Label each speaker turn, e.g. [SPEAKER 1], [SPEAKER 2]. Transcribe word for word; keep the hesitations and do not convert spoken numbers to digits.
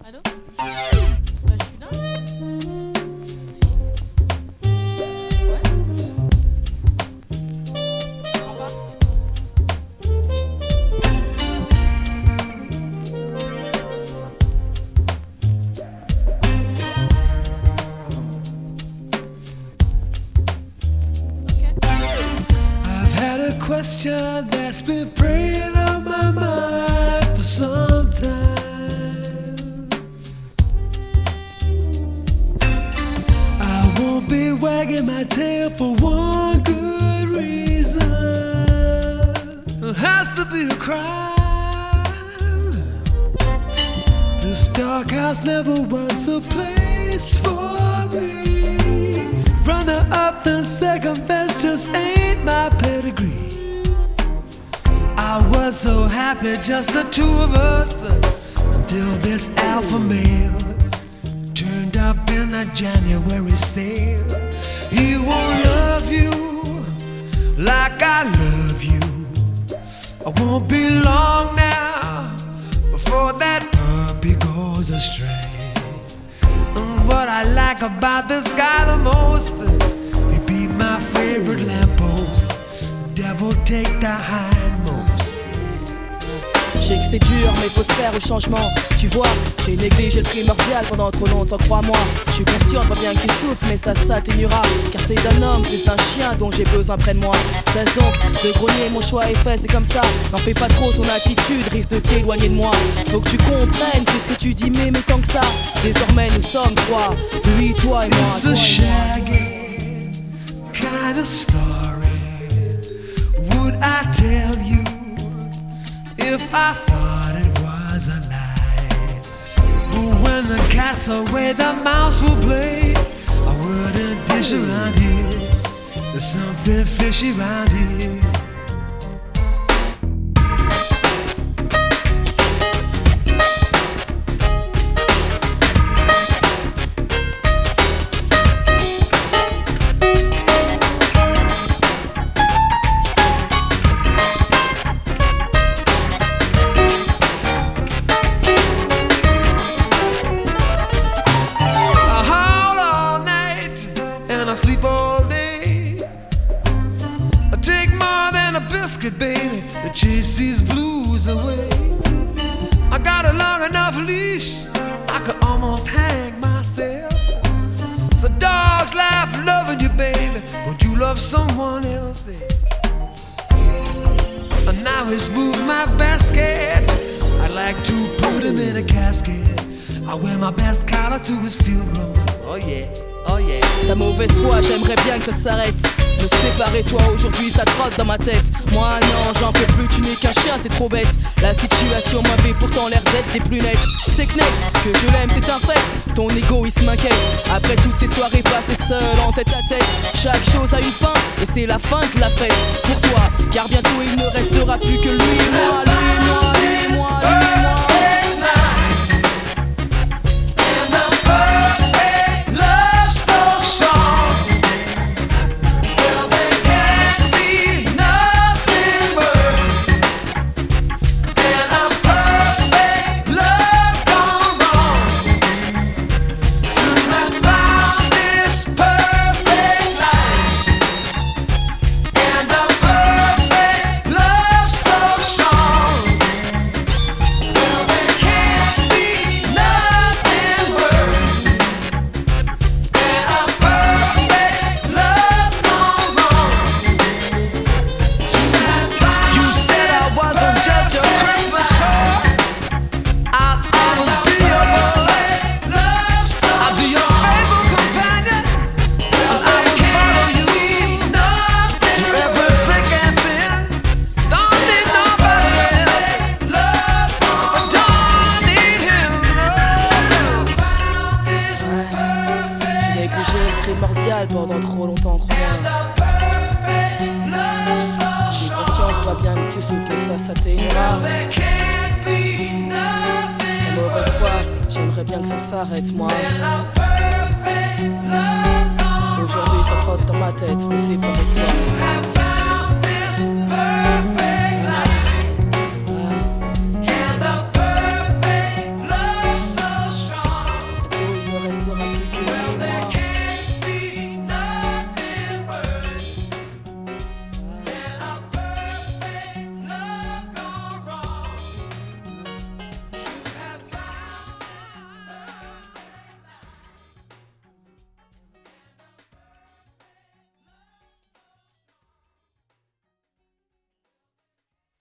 [SPEAKER 1] Allô? Bah, je suis là. Ouais? Je comprends pas. Si. Ok.
[SPEAKER 2] I've had a question that's been preying on my mind for some time. I won't be wagging my tail for one good reason. It has to be a crime. This dark house never was a place for me. Runner up and second best just ain't my pedigree. I was so happy, just the two of us, until this alpha male turned up in a January sale. He won't love you like I love you. I won't be long now before that puppy goes astray. And what I like about this guy the most, he be my favorite lamppost. Devil take the hindmost.
[SPEAKER 3] Je sais que c'est dur mais faut se faire au changement. Tu vois, j'ai négligé le primordial pendant trop longtemps, crois-moi. Je suis conscient, je vois bien que tu souffres, mais ça s'atténuera. Car c'est d'un homme plus d'un chien dont j'ai besoin près de moi. Cesse donc de grogner, mon choix est fait, c'est comme ça. N'en fais pas trop, ton attitude risque de t'éloigner de moi. Faut que tu comprennes tout ce que tu dis, mais mais tant que ça. Désormais nous sommes trois, lui, toi et moi.
[SPEAKER 2] It's
[SPEAKER 3] toi
[SPEAKER 2] a
[SPEAKER 3] et moi.
[SPEAKER 2] shaggy kind of story. Would I tell you if I thought it was a lie? But when the cat's away, the mouse will play. I wouldn't dish around here. There's something fishy around here. Sleep all day. I take more than a biscuit, baby, to chase these blues away. I got a long enough leash, I could almost hang myself. So dogs laugh loving you, baby, would you love someone else there? And now he's moved my basket. I'd like to put him in a casket. I wear my best collar to his funeral. Oh yeah. Oh yeah.
[SPEAKER 3] Ta mauvaise foi, j'aimerais bien que ça s'arrête. Me séparer toi aujourd'hui, ça trotte dans ma tête. Moi non, j'en peux plus, tu n'es qu'un chien, c'est trop bête. La situation m'avait pourtant l'air d'être des plus nettes. C'est que net, que je l'aime, c'est un fait. Ton égoïsme m'inquiète. Après toutes ces soirées passées seul en tête à tête, chaque chose a une fin, et c'est la fin de la fête. Pour toi, car bientôt il ne restera plus que lui et moi, lui et moi, lui et moi, lui et moi. Primordial pendant trop longtemps, crois-moi. Je suis conscient, tu vois bien que tu souffres, mais ça, ça t'énerve. La mauvaise foi, j'aimerais bien que ça s'arrête, moi. Aujourd'hui, ça trotte dans ma tête, mais c'est pas avec toi.